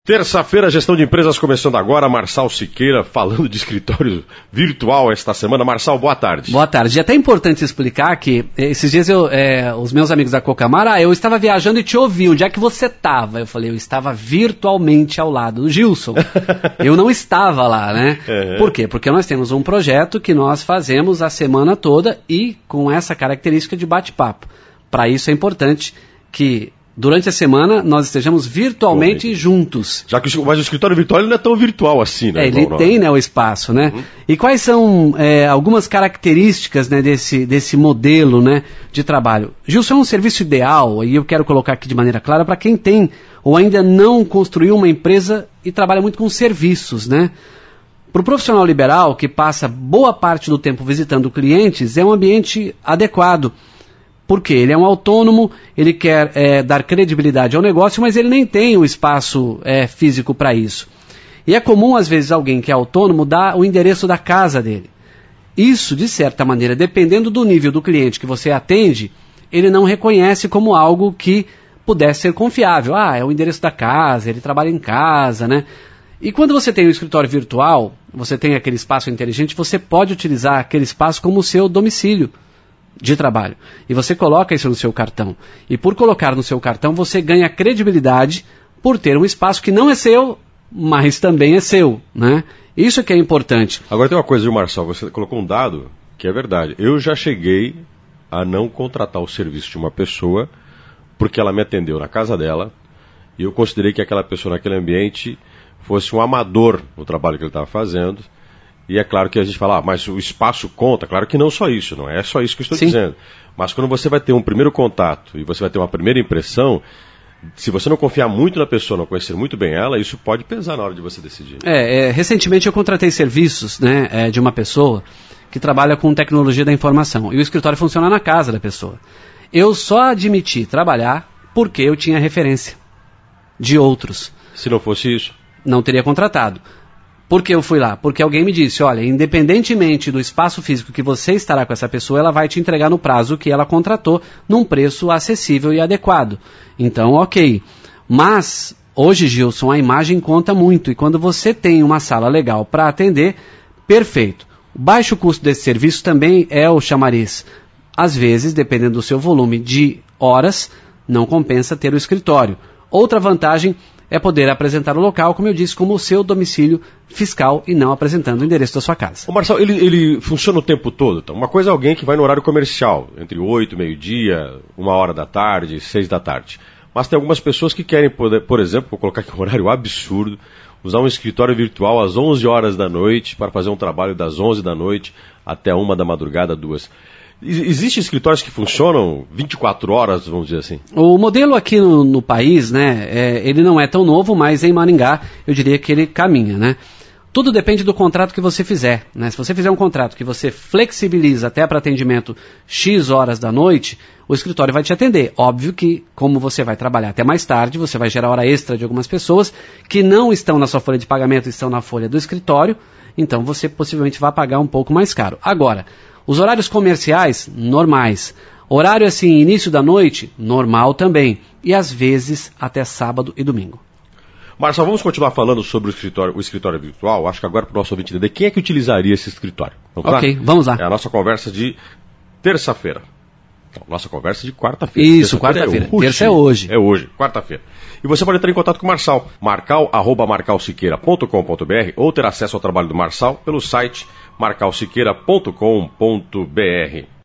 Terça-feira, gestão de empresas começando agora. Marçal Siqueira falando de escritório virtual esta semana. Marçal, boa tarde. Boa tarde. É até importante explicar que esses dias os meus amigos da Cocamara, eu estava viajando e te ouvi. Onde é que você estava? Eu falei, eu estava virtualmente ao lado do Gilson. Eu não estava lá, né? Por quê? Porque nós temos um projeto que nós fazemos a semana toda e com essa característica de bate-papo. Para isso é importante que durante a semana nós estejamos virtualmente juntos. Mas o escritório virtual ele não é tão virtual assim, né? Ele tem, né, o espaço, né? E quais são algumas características, né, desse modelo, né, de trabalho? Gilson, é um serviço ideal, e eu quero colocar aqui de maneira clara, para quem tem ou ainda não construiu uma empresa e trabalha muito com serviços, né? Para o profissional liberal, que passa boa parte do tempo visitando clientes, é um ambiente adequado. Porque ele é um autônomo, ele quer dar credibilidade ao negócio, mas ele nem tem o espaço físico para isso. E é comum, às vezes, alguém que é autônomo dar o endereço da casa dele. Isso, de certa maneira, dependendo do nível do cliente que você atende, ele não reconhece como algo que pudesse ser confiável. Ah, é o endereço da casa, ele trabalha em casa, né? E quando você tem um escritório virtual, você tem aquele espaço inteligente, você pode utilizar aquele espaço como o seu domicílio de trabalho. E você coloca isso no seu cartão. E por colocar no seu cartão, você ganha credibilidade por ter um espaço que não é seu, mas também é seu, né? Isso que é importante. Agora tem uma coisa, viu, Marçal? Você colocou um dado que é verdade. Eu já cheguei a não contratar o serviço de uma pessoa porque ela me atendeu na casa dela e eu considerei que aquela pessoa naquele ambiente fosse um amador no trabalho que ele estava fazendo. E é claro que a gente fala, mas o espaço conta. Claro que não só isso, não é só isso que eu estou dizendo. Mas quando você vai ter um primeiro contato e você vai ter uma primeira impressão, se você não confiar muito na pessoa, não conhecer muito bem ela, isso pode pesar na hora de você decidir. Recentemente eu contratei serviços, né, de uma pessoa que trabalha com tecnologia da informação. E o escritório funciona na casa da pessoa. Eu só admiti trabalhar porque eu tinha referência de outros. Se não fosse isso? Não teria contratado. Por que eu fui lá? Porque alguém me disse, olha, independentemente do espaço físico que você estará com essa pessoa, ela vai te entregar no prazo que ela contratou, num preço acessível e adequado. Então, ok. Mas, hoje, Gilson, a imagem conta muito. E quando você tem uma sala legal para atender, perfeito. O baixo custo desse serviço também é o chamariz. Às vezes, dependendo do seu volume de horas, não compensa ter o escritório. Outra vantagem é poder apresentar o local, como eu disse, como o seu domicílio fiscal e não apresentando o endereço da sua casa. Ô Marçal, ele funciona o tempo todo? Então, uma coisa é alguém que vai no horário comercial, entre 8, meio-dia, 1h da tarde, 6 da tarde. Mas tem algumas pessoas que querem, por exemplo, vou colocar aqui um horário absurdo, usar um escritório virtual às 11 horas da noite para fazer um trabalho das 11 da noite até 1 da madrugada, 2. Existem escritórios que funcionam 24 horas, vamos dizer assim? O modelo aqui no país, né, ele não é tão novo, mas em Maringá eu diria que ele caminha, né? Tudo depende do contrato que você fizer, né? Se você fizer um contrato que você flexibiliza até para atendimento X horas da noite, o escritório vai te atender. Óbvio que, como você vai trabalhar até mais tarde, você vai gerar hora extra de algumas pessoas que não estão na sua folha de pagamento, estão na folha do escritório, então você possivelmente vai pagar um pouco mais caro. Agora, os horários comerciais, normais. Horário assim, início da noite, normal também. E às vezes até sábado e domingo. Marçal, vamos continuar falando sobre o escritório virtual. Acho que agora para o nosso ouvinte entender, quem é que utilizaria esse escritório? Ok, vamos lá. É a nossa conversa de terça-feira. Não, nossa conversa de quarta-feira. Isso, quarta-feira. Terça é hoje. É hoje, quarta-feira. E você pode entrar em contato com o Marçal. marcal@marcalsiqueira.com.br ou ter acesso ao trabalho do Marçal pelo site marcalsiqueira.com.br.